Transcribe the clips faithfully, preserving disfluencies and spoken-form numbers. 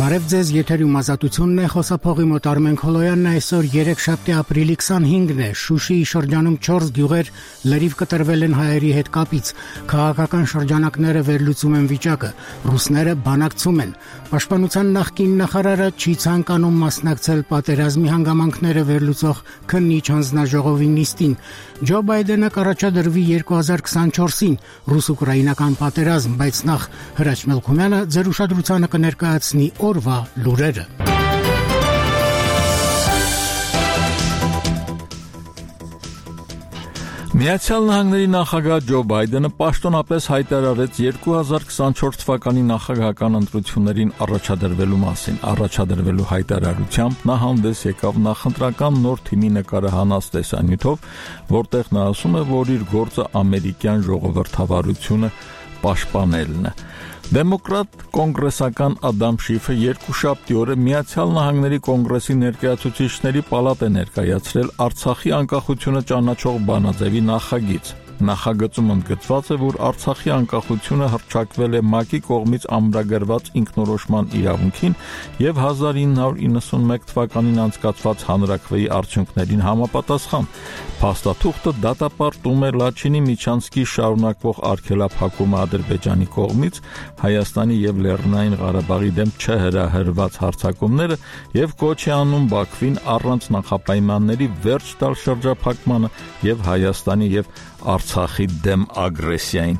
Բարև ձեզ, եթերում ազատությունն է, խոսափողի մոտ Արմեն Քոլոյանն այսօր երեքշաբթի ապրիլի քսանհինգն է, Շուշիի շրջանում չորս գյուղեր լրիվ կտրվել են հայերի հետ կապից, քաղաքական շրջանակները վերլուծում են վիճակը, ռուսները բանակցում են, Պաշտպանության նախկին նախարարը չի ցանկանում մասնակցել պատերազմի հանգամանքները վերլուծող քննիչ հանձնաժողովի նիստին, Ջո Բայդենը կառաջադրվի երկու հազար քսանչորսին ռուս-ուկրաինական պատերազմ, բայց նախ Հրաչ Մելքումյանը ձեր ուշադրությանը կներկայացնի օրվա լուրերը։ Միացյալ Նահանգների նախագահ Ջո Բայդենը պաշտոնապես հայտարարեց երկու հազար քսանչորս թվականի նախագահական ընտրություններին առաջադրվելու մասին։ Առաջադրվելու հայտարարությամբ նա հանդես եկավ նախընտրական նոր թիմի նկարահանած տեսանյութով, որտեղ նա ասում է, որ իր գործը ամերիկյան ժողովրդավարությունը պաշտպանելն է։ Դեմոկրատ կոնգրեսական Ադամ Շիֆը երկուշաբթի օրը Միացյալ Նահանգների կոնգրեսի ներկայացուցիչների պալատ է ներկայացրել Արցախի անկախությունը ճանաչող բանաձևի նախագիծ։ Նախագծում ընդգծված է, որ Արցախի անկախությունը հռչակվել է ՄԱԿ-ի կողմից ամրագրված ինքնորոշման իրավունքին եւ հազար ինը հարյուր իննսունմեկ թվականին անցկացված հանրաքվեի արդյունքներին համապատասխան։ Փաստաթուղթը դատապարտում է Լաչինի միջանցքի շարունակվող արգելափակումը Ադրբեջանի կողմից, Հայաստանի եւ Լեռնային Ղարաբաղի դեմ չհրահրված հարձակումները եւ կոչ է անում Բաքվին առանց նախապայմանների վերջ տալ շրջափակմանը եւ Հայաստանի եւ Արցախի դեմ ագրեսիային։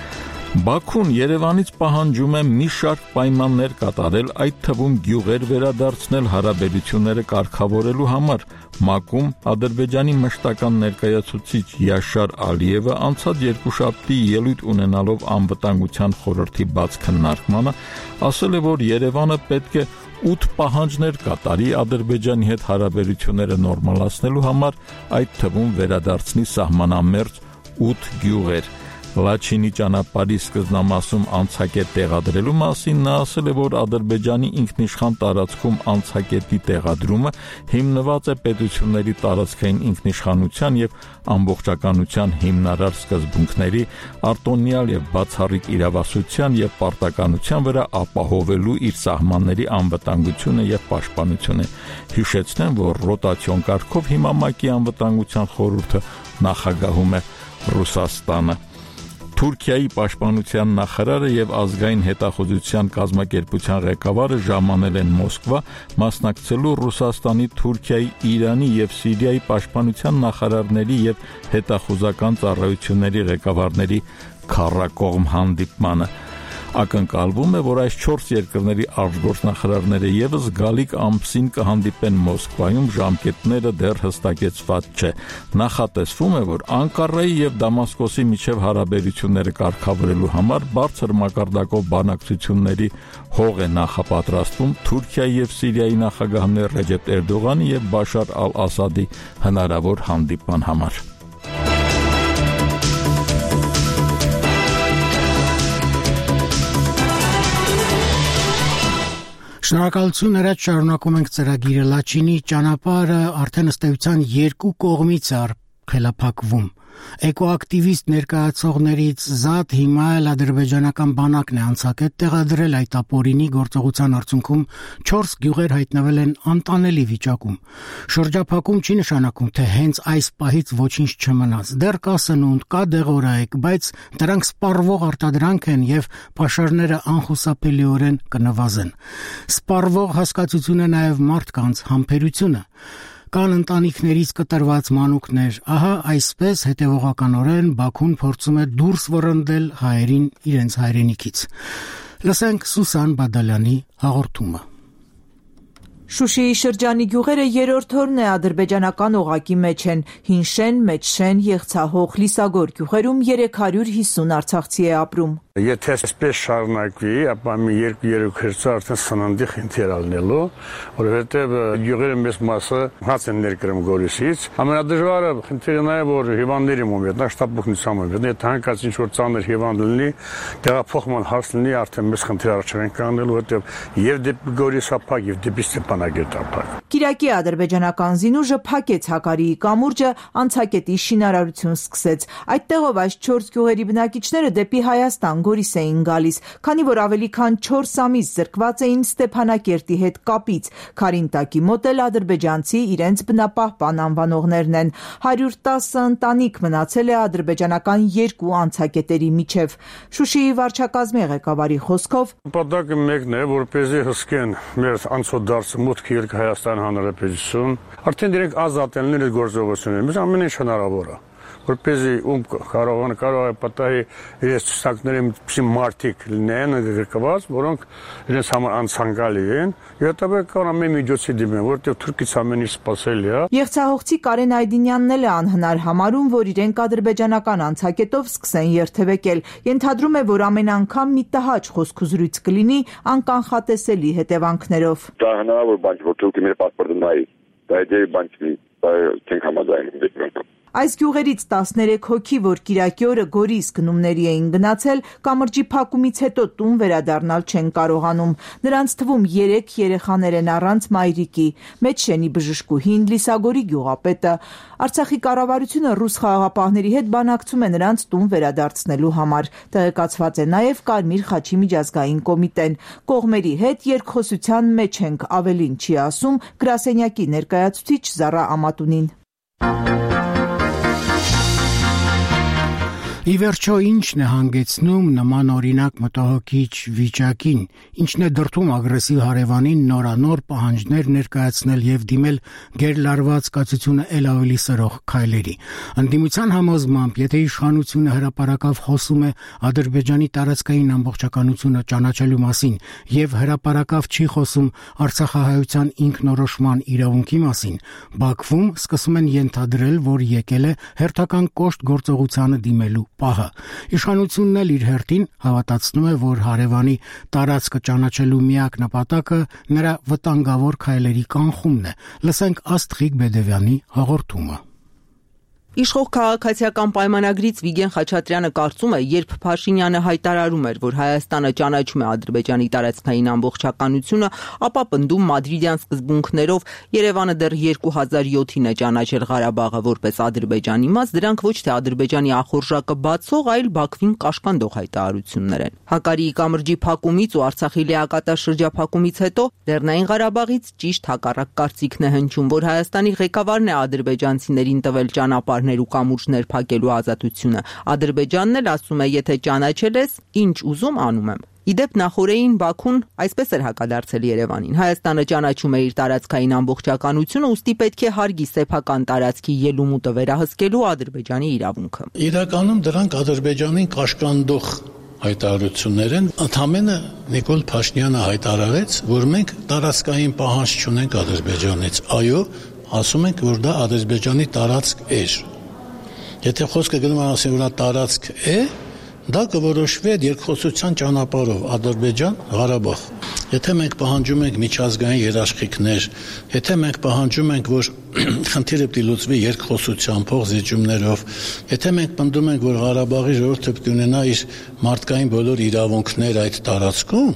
Բաքուն Երևանից պահանջում է մի շարք պայմաններ կատարել, այդ թվում գյուղեր վերադարձնել հարաբերությունները կարգավորելու համար։ ՄԱԿ-ում Ադրբեջանի մշտական ներկայացուցիչ Յաշար Ալիևը անցած երկուշաբթի ելույթ ունենալով անվտանգության խորհրդի բաց քննարկմանը ասել է, որ Երևանը պետք է ութ պահանջներ կատարի Ադրբեջանի հետ հարաբերությունները նորմալացնելու համար, այդ թվում վերադարձնի սահմանամերձ ութ գյուղեր։ Լաչինի ճանապարհի սկզբնամասում անցակետ տեղադրելու մասին նա ասել է, որ Ադրբեջանի ինքնիշխան տարածքում անցակետի տեղադրումը հիմնված է պետությունների տարածքային ինքնիշխանության եւ ամբողջականության հիմնարար սկզբունքների, արտոնյալ եւ բացառիկ իրավասության եւ պարտականության վրա ապահովելու իր սահմանների անվտանգությունը եւ պաշտպանությունը։ Հիշեցնեմ, որ ռոտացիոն կարգով հիմա ՄԱԿ-ի անվտանգության խորհուրդը նախագահում է Ռուսաստանը։ Թուրքիայի պաշտպանության նախարարը եւ ազգային հետախուզության կազմակերպության ղեկավարը ժամանել են Մոսկվա մասնակցելու Ռուսաստանի, Թուրքիայի, Իրանի եւ Սիրիայի պաշտպանության նախարարների եւ հետախուզական ծառայությունների ղեկավարների քառակողմ հանդիպմանը։ Ակնկալվում է, որ այս չորս երկրների արտգործնախարարները եւս գալիք ամսին կհանդիպեն Մոսկվայում, ժամկետները դեռ հստակեցված չէ։ Նախատեսվում է, որ Անկարայի եւ Դամասկոսի միջև հարաբերությունները կարգավորելու համար բարձր մակարդակով բանակցությունների հող է նախապատրաստվում Թուրքիայի եւ Սիրիայի նախագահներ Ռեջեփ Էրդողանի եւ Բաշար ալ-Ասադի հնարավոր հանդիպման համար։ Շնորհակալություն, Հրաչ, շարունակում ենք ծրագիրը։ Լաչինի ճանապարհը արդեն ըստ էության երկու կողմից է արգելափակվում։ Էկոակտիվիստ ներկայացողներից զատ հիմա էլ ադրբեջանական բանակն է անցակետ տեղադրել այդ ապօրինի գործողության արդյունքում չորս գյուղեր հայտնվել են անտանելի վիճակում։ Շրջափակում չի նշանակում, թե հենց այս պահից ոչինչ չմնաց։ Դեռ կա սնունդ, կա դեղորայք, բայց դրանք սպառվող արտադրանք են եւ pašարները անխուսափելիորեն կնվազեն։ Սպառվող հասկացություն է նաեւ մարդկանց համբերությունը։ Կան ընտանիքներից կտրված մանուկներ, ահա այսպես հետևողականորեն Բաքուն փորձում է դուրս վռնդել հայերին իրենց հայրենիքից։ Լսենք Սուսան Բադալյանի հաղորդումը։ Շուշիի շրջանի գյուղերը երրորդ օրն է ադրբեջանական օղակի մեջ են։ Հինշեն, Մեջշեն, Եղցահող, Լիսագոր գյուղերում երեք հարյուր հիսուն արցախցի է ապրում։ Եթե այսպես շարունակվի, ապա մի երկու-երեք հերձ արդեն սննդի խնդիր ալնելու, որովհետև գյուղերի մեծ մասը հաց են ներկրում Գորիսից։ Ամենադժվարը խնդիրը նաև որ հիվանդների մոտ նա շտապօգնության մոտ։ Եթե հանկարծ ինչ-որ ծանր հիվանդ լինի, տեղափոխման հարց լինի, արդեն մեծ խնդիր առաջ են կանգնելու, որովհետև եւ դեպի Գորիս ապակ եւ դեպի Ստեփանագերտ ապակ։ Կիրակի ադրբեջանական զինուժը փակեց Հակարիի կամուրջը, անցակետի շինարարություն սկսեց։ Այդտեղով այս չորս գյուղերի բնակիչները դեպի Հայաստան Գորիս էին գալիս, քանի որ ավելի քան չորս ամիս զրկված էին Ստեփանակերտի հետ կապից։ Քարինտակի մոտ էլ ադրբեջանցի իրենց բնապահպան անվանողներն են։ հարյուր տասը ընտանիք մնացել է ադրբեջանական երկու անցակետերի միջև։ Շուշիի վարչակազմի ղեկավարի խոսքով նպատակը մեկն է, որպեսզի հսկեն մեր անցորդարձը մուտքը ելք Հայաստան Հանրապետություն, արդեն իրենք ազատելն իր գործողությունները, biz ամեն ինչ հնարավոր է, որպեսզի ում կարող կարող է պատահի իրենց ցուցակների մի մարտիկ լինեն գրկված, որոնք իրենց համար անցանկալի են, եւ հետո կարող ամեն միջոցի դիմեն, որտեղ Թուրքից ամեն ինչ սպասելի է։ Եղցահողցի Կարեն Այդինյանն էլ է անհնար համարում, որ իրենք ադրբեջանական անցակետով սկսեն երթևեկել։ Ենթադրում է, որ ամեն անգամ մի տհաճ խոսքուզրույց կլինի անկանխատեսելի հետևանքներով։ Դա հնարավոր բան չէ, որ Թուրքիա մեր պասպորտը նայի, դա է բան չի, դա չենք համաձայնում։ Այս գյուղերից տասներեք հոգի, որ Կիրակի օրը Գորիս գնումների էին գնացել, կամրջի փակումից հետո տուն վերադառնալ չեն կարողանում։ Նրանց թվում երեք երեխաներ են առանց մայրիկի, Մեջշենի բժշկուհին, Լիսագորի գյուղապետը։ Արցախի կառավարությունը ռուս խաղաղապահների հետ բանակցում է նրանց տուն վերադարձնելու համար։ Տեղեկացված է նաև Կարմիր խաչի միջազգային կոմիտեն։ Կողմերի հետ երկխոսության մեջ ենք, ավելին չի ասում գրասենյակի ներկայացուցիչ Զառա Ամատունին։ Ի վերջո ինչն է հանգեցնում նման օրինակ մտահոգիչ վիճակին, ինչն է դրդում ագրեսիվ հարևանին նորանոր պահանջներ ներկայացնել եւ դիմել գերլարված կացությունը ել ավելի սրող քայլերի։ Ընդդիմության համոզմամբ, եթե իշխանությունը հրապարակավ խոսում է Ադրբեջանի տարածքային ամբողջականությունը ճանաչելու մասին եւ հրապարակավ չի խոսում Արցախահայության ինքնորոշման իրավունքի մասին, Բաքվում սկսում են ենթադրել, որ եկել է հերթական կոշտ գործողությանը դիմելու պահը։ Իշխանությունն էլ իր հերթին հավատացնում է, որ հարևանի տարածքը ճանաչելու միակ նպատակը նրա վտանգավոր քայլերի կանխումն է։ Լսենք Աստղիկ Բեդևյանի հաղորդումը։ Իշխող քաղաքացիական պայմանագրից Վիգեն Խաչատրյանը կարծում է, երբ Փաշինյանը հայտարարում էր, որ Հայաստանը ճանաչում է Ադրբեջանի տարածքային ամբողջականությունը, ապա պնդում մադրիդյան սկզբունքներով Երևանը դեռ երկու հազար յոթին է ճանաչել Ղարաբաղը որպես Ադրբեջանի մաս, դրանք ոչ թե Ադրբեջանի ախորժակը բացող, այլ Բաքվին կաշկանդող հայտարարություններ են։ Հակարիի կամրջի փակումից ու Արցախի լիակատար շրջափակումից հետո Լեռնային Ղարաբաղից ճիշտ հակառակ կարծիքն է հնչում, որ Հայաստանի ղեկավարն է ադրբեջանցիներին տվել ճանապարհ ու կամուրջներ փակելու ազատությունը։ Ադրբեջանն էլ ասում է, եթե ճանաչել ես, ինչ ուզում անում եմ։ Իդեպ նախորդին Բաքուն այսպես էր հակադարձել Երևանին։ Հայաստանը ճանաչում է իր տարածքային ամբողջականությունը, ուստի պետք է հարգի սեփական տարածքի ելումուտը վերահսկելու Ադրբեջանի իրավունքը։ Իրականում դրանք Ադրբեջանին կաշկանդող հայտարարություններ են։ Ընդամենը Նիկոլ Փաշինյանը հայտարարեց, որ մենք տարածքային պահանջ չունենք Ադրբեջանից։ Այո, ասում ենք, որ դա Ադրբեջանի տարածք է։ Եթե խոսքը գնում է ասեն, որ դա տարածք է, դա կորոշվի երկխոսության ճանապարհով Ադրբեջան-Ղարաբաղ։ Եթե մենք պահանջում ենք միջազգային երաշխիքներ, եթե մենք պահանջում ենք, որ խնդիրը պիտի լուծվի երկխոսությամբ, փոխզիջումներով, եթե մենք պնդում ենք, որ Ղարաբաղի ժողովուրդը պիտի ունենա իր մարդկային բոլոր իրավունքները այդ տարածքում,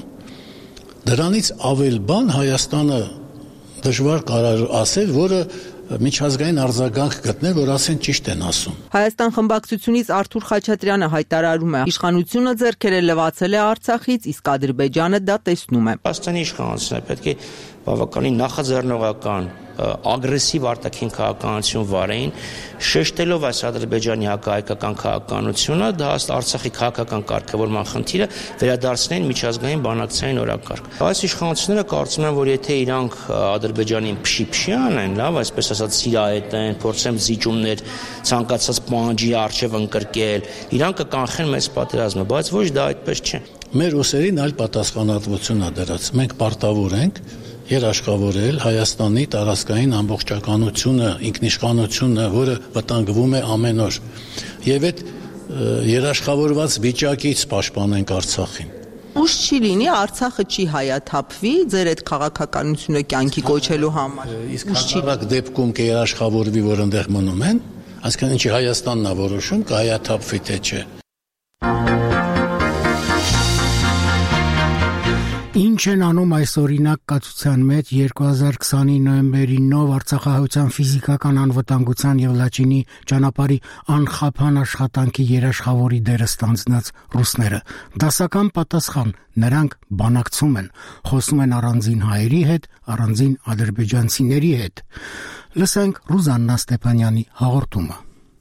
դրանից ավել բան Հայաստանը դժվար կարող ասել, որը միջազգային արձագանք գտնել, որ ասեն ճիշտ են ասում։ Հայաստան խմբակցությունից Արթուր Խաչատրյանը հայտարարում է, իշխանությունը ձեռքերը լվացել է Արցախից, իսկ Ադրբեջանը դա տեսնում է։ Հայաստանի իշխանությունը պետք է բավականին նախաձեռնողական ագրեսիվ արտաքին քաղաքականություն վարեին, շեշտելով այս Ադրբեջանի հակահայկական քաղաքականությունը, դա Արցախի քաղաքական կարգավորման խնդիրը վերադարձնեն միջազգային բանակցային օրակարգ։ Այս իշխանությունները կարծում են, որ եթե իրանք Ադրբեջանին փշի-փշի անեն, լավ, այսպես ասած սիրահետեն, փորձեն զիջումներ ցանկացած պահանջի առջև ընկրկել, իրանք կկանխեն մեծ պատերազմը, բայց ոչ դա այդպես չէ։ Մեր ուսերին այլ պատասխանատվություն է դրած։ Մենք պարտավոր ենք երաշխավորել Հայաստանի տարածքային ամբողջականությունը, ինքնիշխանությունը, որը վտանգվում է ամեն օր։ Եվ այդ երաշխավորված վիճակից պաշտպանենք Արցախին։ Ուշ չի լինի, Արցախը չի հայաթափվի ձեր այդ քաղաքականությունը կյանքի կոչելու համար։ Իսկ հակառակ դեպքում կերաշխավորվի, որ այնտեղ մնում են, այսինքն ինչի Հայաստանն է որոշում, կհայաթափվի թե չէ։ Ինչ են անում այս օրինակ կացության մեջ երկու հազար քսանի նոյեմբերի նով Արցախահայության ֆիզիկական անվտանգության եւ Լաչինի ճանապարհի անխափան աշխատանքի երաշխավորի դերը ստանձնած ռուսները։ Դասական պատասխան՝ նրանք բանակցում են, խոսում են առանձին հայերի հետ, առանձին ադրբեջանցիների հետ։ Լսենք Ռուզաննա Ստեփանյանի հաղորդումը։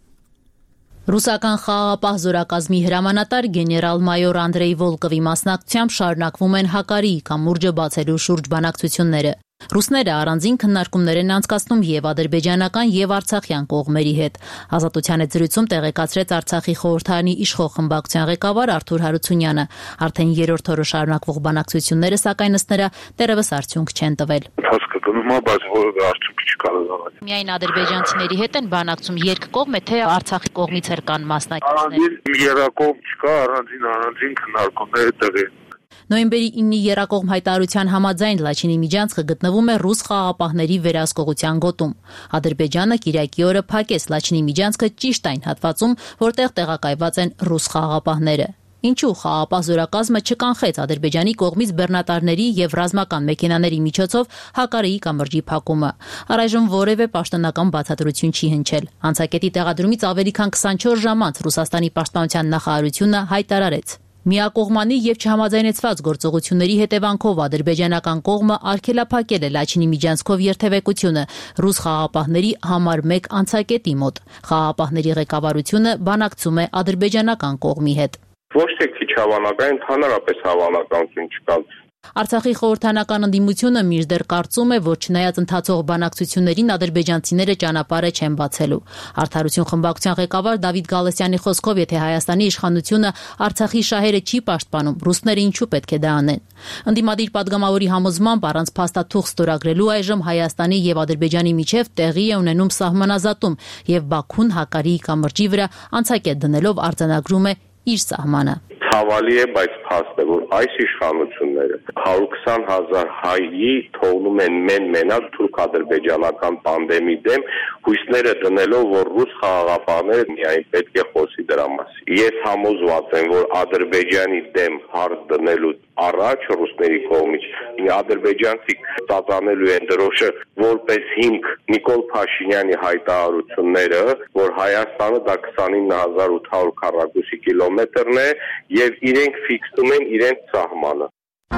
Ռուսական խաղաղապահ զորակազմի հրամանատար գեներալ-մայոր Անդրեյ Վոլկովի մասնակցությամբ շարունակվում են Հակարիի կամուրջը բացելու շուրջ բանակցությունները։ Ռուսները առանձին քննարկումներ են անցկացնում եւ ադրբեջանական եւ արցախյան կողմերի հետ։ Ազատության հետ զրույցում տեղեկացրեց Արցախի խորհրդարանի իշխող խմբակցության ղեկավար Արթուր Հարությունյանը։ Արդեն երրորդ օրը շարունակվող բանակցությունները, սակայն ըստ նրա, դեռևս արդյունք չեն տվել։ Հասկանում եմ, բայց որևէ արդյունք չկա լավալ։ Միայն ադրբեջանցիների հետ են բանակցում երկկողմ է, թե Արցախի կողմից էլ կան մասնակիցներ։ Առանձին երակողմ չկա, առանձին առանձին քննարկումներ տեղի։ Նոյեմբերի իննի եռակողմ հայտարարության համաձայն Լաչինի միջանցքը գտնվում է ռուս խաղաղապահների վերահսկողության գոտում։ Ադրբեջանը Կիրակի օրը փակեց Լաչինի միջանցքը ճիշտ այն հատվածում, որտեղ տեղակայված են ռուս խաղաղապահները։ Ինչու խաղաղապահ զորակազմը չկանխեց Ադրբեջանի կողմից բեռնատարների եւ ռազմական մեքենաների միջոցով Հակարիի կամրջի փակումը։ Առայժմ որևէ պաշտոնական բացատրություն չի հնչել։ Անցակետի տեղադրումից ավելի քան քսանչորս ժամ անց Ռուսաստանի պաշտպանության նախարարությունը հայտարարեց. Միակողմանի եւ չհամաձայնեցված գործողությունների հետևանքով ադրբեջանական կողմը արգելափակել է Լաչինի միջանցքով երթևեկությունը ռուս խաղաղապահների համար մեկ անցակետի մոտ։ Խաղաղապահների ղեկավարությունը բանակցում է ադրբեջանական կողմի հետ։ Ոչ թե քիչ հավանական, ընդհանրապես հավանականություն չկա։ Արցախի խորհրդանական ընդդիմությունը մինչդեռ կարծում է, որ չնայած ընթացող բանակցություններին ադրբեջանցիները ճանապարհը չեն բացելու։ Արդարություն խմբակցության ղեկավար Դավիթ Գալստյանի խոսքով, եթե Հայաստանի իշխանությունը Արցախի շահերը չի պաշտպանում, ռուսները ինչու պետք է դա անեն։ Ընդդիմադիր падգամավորի համոզմամբ առանց փաստաթուղթ ստորագրելու այժմ Հայաստանի եւ Ադրբեջանի միջև տեղի է ունենում սահմանազատում եւ Բաքուն Հակարիի կամրջի վրա անցակետ դնելով արձանագրում է իր սահմանը։ Ցավալի է, բայց փաստ է, որ այս իշխանությունները հարյուր քսան հազար հայի թողնում են մեն-մենակ թուրք-ադրբեջանական տանդեմի դեմ, հույսները դնելով, որ ռուս խաղաղապահները միայն պետք է խոսի դրա մասին։ Ես համոզված եմ, որ Ադրբեջանի դեմ հարց դնելու առաջ ռուսների կողմից ադրբեջանցիք ծածանելու են դրոշը որպես հիմք Նիկոլ Փաշինյանի հայտարարությունները, որ Հայաստանը դա քսանինը հազար ութ հարյուր քառակուսի կիլոմետրն է եւ իրենք ֆիքսում են իրենց սահմանը։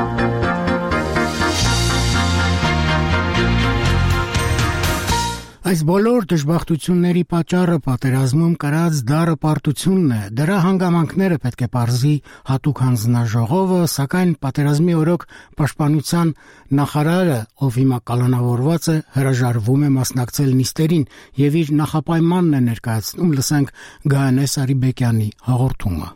Այս բոլոր դժբախտությունների պատճառը պատերազմում կրած դառը պարտությունն է։ Դրա հանգամանքները պետք է պարզի հատուկ հանձնաժողովը, սակայն պատերազմի օրոք պաշտպանության նախարարը, ով հիմա կալանավորված է, հրաժարվում է մասնակցել նիստերին եւ իր նախապայմանն է ներկայացնում։ Լսենք Գայանե Սարիբեկյանի հաղորդումը։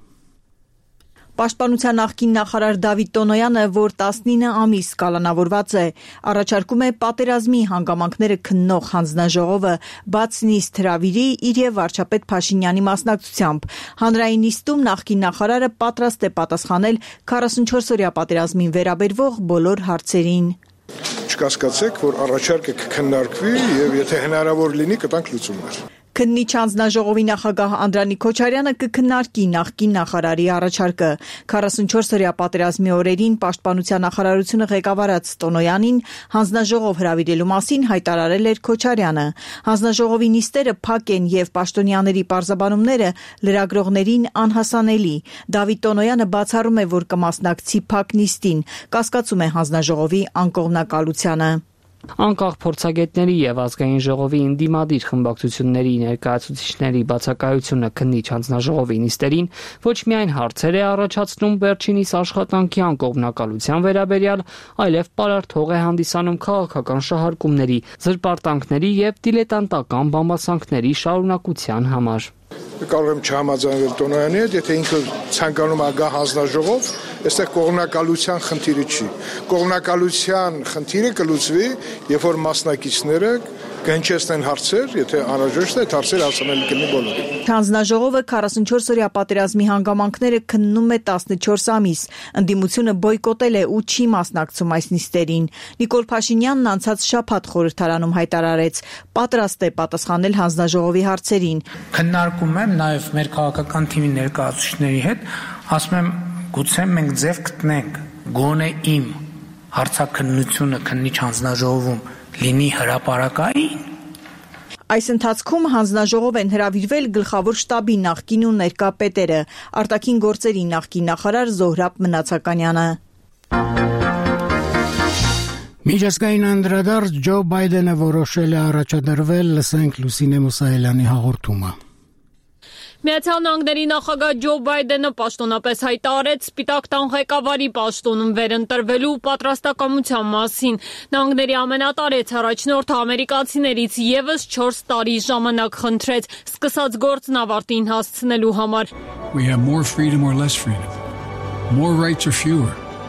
Պաշտպանության նախկին նախարար Դավիթ Տոնոյանը, որ տասնինը ամիս կալանավորված է, առաջարկում է պատերազմի հանգամանքները քննող հանձնաժողովը բաց նիստ հրավիրի իր եւ վարչապետ Փաշինյանի մասնակցությամբ։ Հանրային նիստում նախկին նախարարը պատրաստ է պատասխանել քառասունչորսօրյա պատերազմին վերաբերվող բոլոր հարցերին։ Չկասկածեք, որ առաջարկը կքննարկվի եւ եթե հնարավոր լինի, կտանք լուծումներ։ Քննիչ հանձնաժողովի նախագահ Անդրանիկ Քոչարյանը կքննարկի նախկին նախարարի առաջարկը։ քառասունչորսօրյա պատերազմի օրերին պաշտպանության նախարարությունը ղեկավարած Տոնոյանին հանձնաժողով հրավիրելու մասին հայտարարել էր Քոչարյանը։ Հանձնաժողովի նիստերը փակ են եւ պաշտոնյաների պարզաբանումները լրագրողներին անհասանելի։ Դավիթ Տոնոյանը բացառում է, որ կմասնակցի փակ նիստին, կասկածում է հանձնաժողովի անկողմնակալությանը։ Անկախ փորձագետների եւ ազգային ժողովի ինդիմադիր խմբակցությունների ներկայացուցիչների բացակայությունը քննիչ հանձնաժողովի նիստերին ոչ միայն հարցեր է առաջացնում վերջինիս աշխատանքի անկողմնակալության վերաբերյալ, այլև պարարտ հող է հանդիսանում քաղաքական շահարկումների, զրպարտանքների եւ դիլետանտական բամբասանքների շարունակության համար։ Կարող եմ չհամաձայնել Տոնոյանի հետ, եթե ինքը ցանկանում է գա հանձնաժողով, այստեղ կողմնակալության խնդիրը չի։ Կողմնակալության խնդիրը կլուծվի, երբ որ մասնակիցները կհնչեցնեն հարցեր, եթե անհրաժեշտ է, այդ հարցերը հասանելի կլինի բոլորին։ Հանձնաժողովը քառասունչորսօրյա պատերազմի հանգամանքները քննում է տասնչորս ամիս։ Ընդդիմությունը բոյկոտել է ու չի մասնակցում այս նիստերին։ Նիկոլ Փաշինյանն անցած շաբաթ խորհրդարանում հայտարարեց, պատրաստ է պատասխանել հանձնաժողովի հարցերին։ Քննարկում եմ նաև մեր քաղաքական թիմի ներկայացուցիչների հետ, ասում եմ, գուցե մենք ձև գտնենք, գոնե իմ հարցաքննությունը քննիչ հանձնաժողովում լինի հրապարակային։ Այս ընթացքում հանձնաժողով են հրավիրվել գլխավոր շտաբի նախկին ու ներկա պետերը, արտաքին գործերի նախկին նախարար Զոհրաբ Մնացականյանը։ Միջազգային անդրադարձ Ջո Բայդենը որոշել է առաջադրվել, լսենք Լուսինե Մուսայելյանի հաղորդումը։ Միացյալ Նահանգների նախագահ Ջո Բայդենը պաշտոնապես հայտարարեց Սպիտակ տան ղեկավարի պաշտոնում վերընտրվելու պատրաստակամության մասին։ Նահանգների ամենատարեց առաջնորդը ամերիկացիներից եւս չորս տարի ժամանակ խնդրեց սկսած գործն ավարտին հասցնելու համար։ We have more freedom or less freedom. More rights or fewer.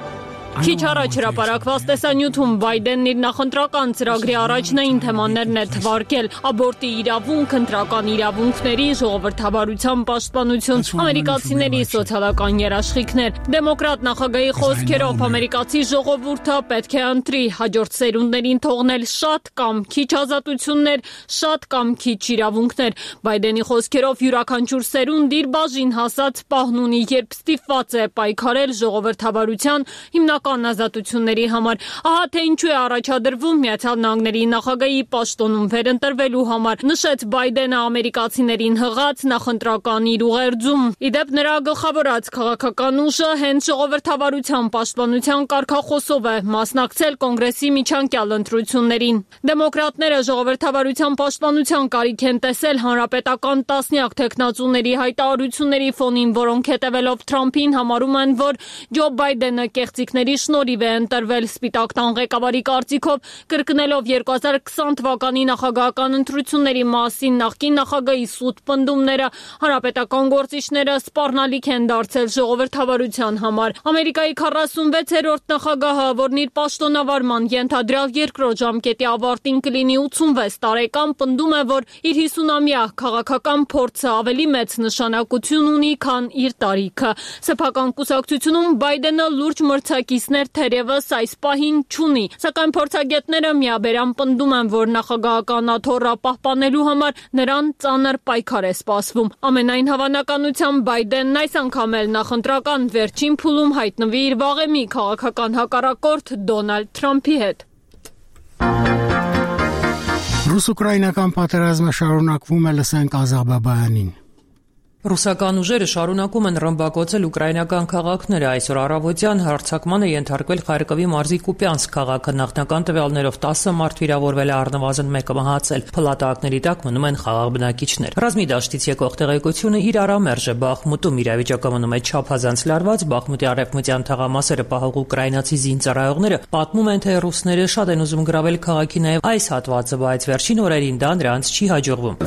Քիչ առաջ հրապարակված տեսանյութում Բայդենն իր նախընտրական ծրագրի առաջնային թեմաներն է թվարկել՝ աբորտի իրավունք, ընտրական իրավունքների, ժողովրդավարության պաշտպանություն, ամերիկացիների սոցիալական երաշխիքներ։ Դեմոկրատ նախագահի խոսքերով ամերիկացի ժողովուրդը պետք է ընտրի հաջորդ սերունդներին թողնել շատ կամ քիչ ազատություններ, շատ կամ քիչ իրավունքներ։ Բայդենի խոսքերով յուրաքանչյուր սերունդ իր բաժին հասած պահն ունի, երբ ստիպված է պայքարել ժողովրդավարության հիմնական ազատությունների համար։ Ահա թե ինչու է առաջադրվում Միացյալ Նահանգների նախագահի պաշտոնում վերընտրվելու համար, նշեց Բայդենը ամերիկացիներին հղած նախընտրական իր ուղերձում։ Իդեպ նրա գլխավորած քաղաքական ուժը հենց ժողովրդավարության պաշտպանության կարգախոսով է մասնակցել կոնգրեսի միջանկյալ ընտրություններին։ Դեմոկրատները ժողովրդավարության պաշտպանության կարիք են տեսել հանրապետական տասնյակ թեկնածուների հայտարարությունների ֆոնին, որոնք հետևելով Թրամփին համարում են, որ Ջո Բայդենը կեղծիքների շնորհիվ է ընտրվել։ Սպիտակ տան ղեկավարի կարծիքով կրկնելով երկու հազար քսան թվականի նախագահական ընտրությունների մասին նախկին նախագահի սուտ պնդումները, հանրապետական գործիչները սպառնալիք են դարձել ժողովրդավարության համար։ Ամերիկայի քառասունվեցերորդ նախագահը, որն իր պաշտոնավարման ենթադրյալ երկրորդ ժամկետի ավարտին կլինի ութսունվեց տարեկան, պնդում է, որ իր հիսունամյա քաղաքական փորձը ավելի մեծ նշանակություն ունի, քան իր տարիքը։ Սեփական կուսակցությունում Բայդենը լուրջ մրցակիցներ թերևս այս պահին չունի, սակայն փորձագետները միաբերան պնդում են, որ նախագահական աթոռը պահպանելու համար նրան ծանր պայքար է սպասվում։ Ամենայն հավանականությամբ Բայդենն այս անգամ էլ նախընտրական վերջին փուլում հայտնվի իր վաղեմի քաղաքական հակառակորդ Դոնալդ Թրամփի հետ։ Ռուս-ուկրաինական պատերազմը շարունակվում է, լսենք Ազար Բաբայանին։ Ռուսական ուժերը շարունակում են ռմբակոծել ուկրաինական քաղաքները։ Այսօր առավոտյան հարձակման է ենթարկվել Խարկովի մարզի Կուպյանսկ քաղաքը։ Նախնական տվյալներով տասը մարդ վիրավորվել է, առնվազն մեկը մահացել։ Փլատակների տակ մնում են խաղաղ բնակիչներ։ Ռազմի դաշտից եկող տեղեկությունը իրարամերժ է։ Բախմուտում իրավիճակը մնում է չափազանց լարված։ Բախմուտի արևմտյան թաղամասերը պահող ուկրաինացի զինծառայողները պատմում են, թե ռուսները շատ են ուզում գրավել քաղաքի նաև այս հատվածը, բայց վերջին օրերին դա նրանց չի հաջողվում։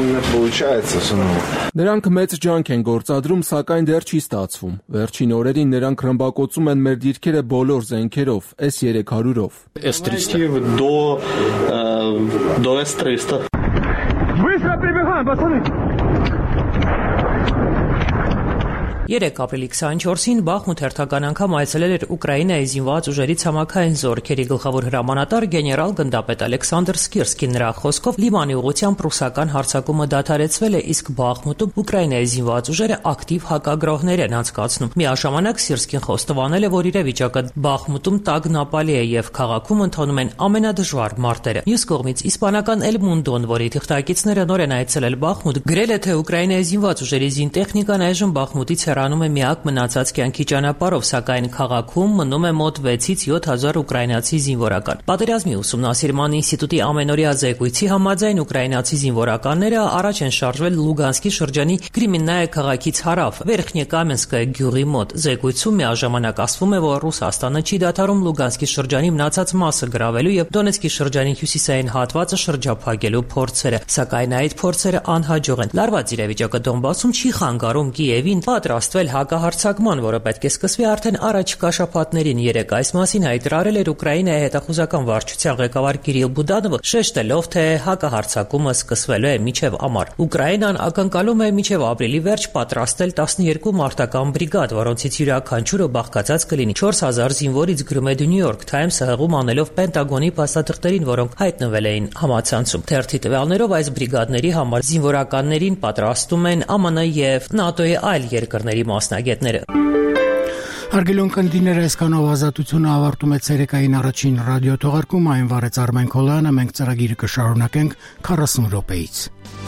Նրանք մեծ ջանք են գործադրում, սակայն դեռ չի ստացվում։ Վերջին օրերին նրանք ռմբակոծում են մեր դիրքերը բոլոր զենքերով, էս երեք հարյուրով։ Երեկ ապրիլի քսանչորսին Բախմուտ հերթական անգամ այցելել էր Ուկրաինայի զինված ուժերի ցամաքային զորքերի գլխավոր հրամանատար գեներալ գնդապետ Ալեքսանդր Սկիրսկին։ Նրա խոսքով Լիվանի ուղղությամբ ռուսական հարձակումը դադարեցվել է, իսկ Բախմուտում Ուկրաինայի զինված ուժերը ակտիվ հակագրոհներ են անցկացնում։ Միաժամանակ Սկիրսկին խոստովանել է, որ իրավիճակը Բախմուտում տագնապալի է եւ քաղաքում ընթանում են ամենադժվար մարտերը։ Մյուս կողմից իսպանական El Mundo-ն, որի թղթակիցները նոր են այցելել Բախմուտ, գրել է, թե Ուկրաինայի զինված ուժերի զինտեխնիկան այժմ Բախմուտից անում է միակ մնացած կյանքի ճանապարհով, սակայն քաղաքում մնում է մոտ վեցից յոթ հազար ուկրաինացի զինվորական։ Պատերազմի ուսումնասիրման ինստիտուտի ամենօրյա զեկույցի համաձայն ուկրաինացի զինվորականները առաջ են շարժվել Լուգանսկի շրջանի Կրիմիննայե քաղաքից հարավ, Վերխնյեկամենսկայ գյուղի մոտ։ Զեկույցում միաժամանակ ասվում է, որ Ռուսաստանը չի դադարում Լուգանսկի շրջանի մնացած մասը գրավելու եւ Դոնեցկի շրջանի հյուսիսային հատվածը շրջափակելու փորձերը, սակայն այդ փորձերը անհաջող են։ Լարված իրավիճակը Դոնբասում չի խանգարում Կիևին պատրաստ հակահարձակման, որը պետք է սկսվի արդեն առաջիկա շաբաթներին։ Երեկ այս մասին հայտարարել էր Ուկրաինայի հետախուզական վարչության ղեկավար Կիրիլ Բուդանովը, շեշտելով, թե հակահարձակումը սկսվելու է մինչև ամառ։ Ուկրաինան ակնկալում է մինչև ապրիլի վերջ պատրաստել տասնյոթ մարտական բրիգադ, որոնցից յուրաքանչյուրը բաղկացած կլինի չորս հազար զինվորից, գրում է The New York Times-ը հղում անելով Պենտագոնի փաստաթղթերին, որոնք հայտնվել էին համացանցում։ Թերթի տվյալներով այս բրիգադների համար զինվորականներին պատրաստում են ԱՄՆ եւ ՆԱՏՕ-ի այլ երկրների մասնագետները։ Հարգելի ունկնդիրներ, այսքանով ազատությունը ավարտում է ցերեկային առաջին ռադիո թողարկումը, այն վարեց Արմեն Քոլյանը, մենք ծրագիրը կշարունակենք քառասուն րոպեից։